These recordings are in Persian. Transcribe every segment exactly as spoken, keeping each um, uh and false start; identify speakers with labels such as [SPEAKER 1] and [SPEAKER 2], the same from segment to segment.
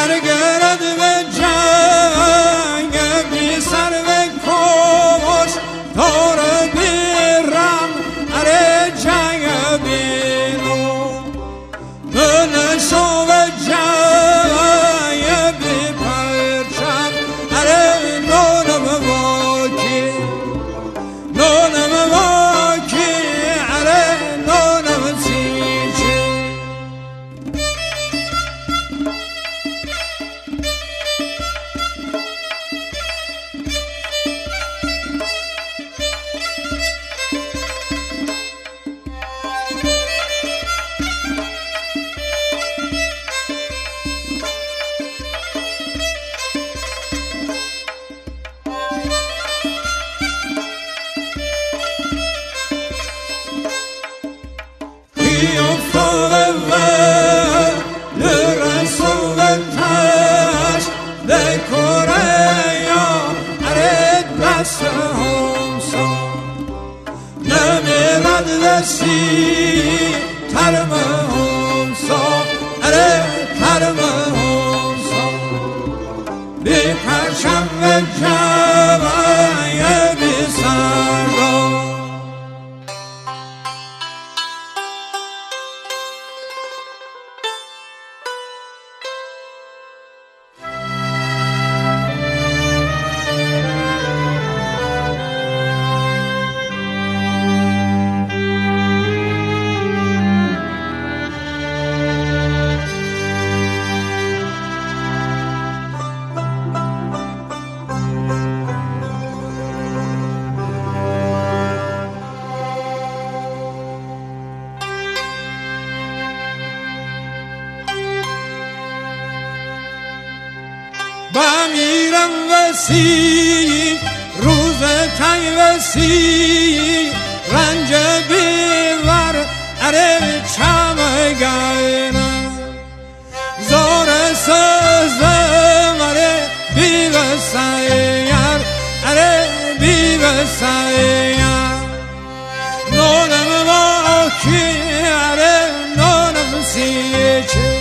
[SPEAKER 1] برگرد به جنگ بی سر و کش دار بیرم اره جنگ بینو بنشو به جنگ بی پرچم اره نونم واکی نونم واکی اره نونم سیچی افتاده و لرسو و تش ده کره یا اره دست همسا نمیرد دستی ترم همسا اره ترم همسا بی پرچم و جوه بی سرگاه بمیرم وسیع روز تنگ وسیع رنج بیور اره چمگینم زار سزم اره بی وسیعر اره بی وسیعر نونم واکی اره نونم سیچه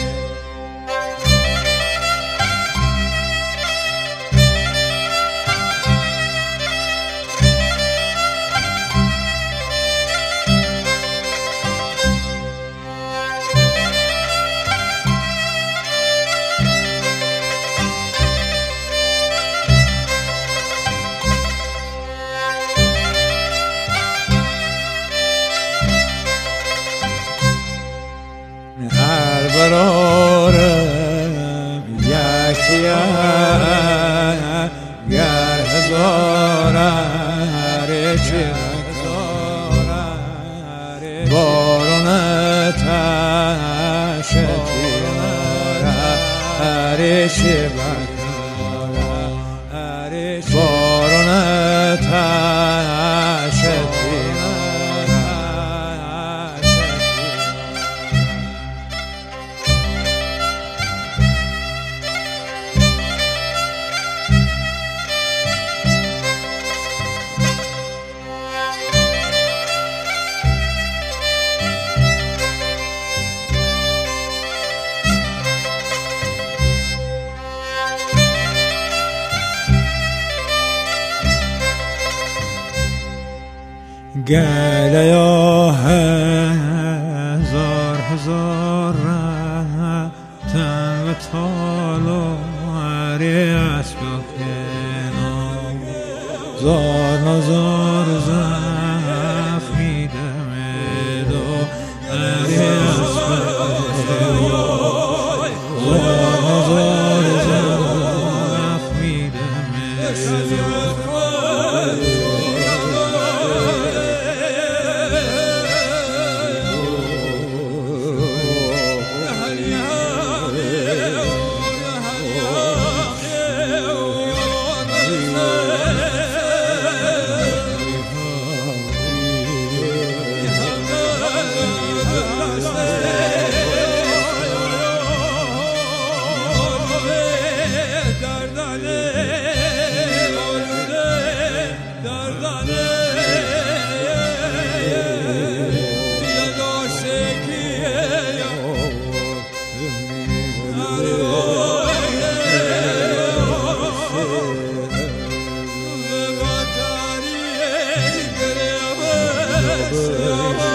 [SPEAKER 1] هر برارم یکی گر هزار هرچه بارون تشتی هرچه بارون تشتی گله یا هزار هزار رفتن و تالو هری اسب کنم زار نزار زخمی دمد و هری اسب زار نزار زخمی دمد سجده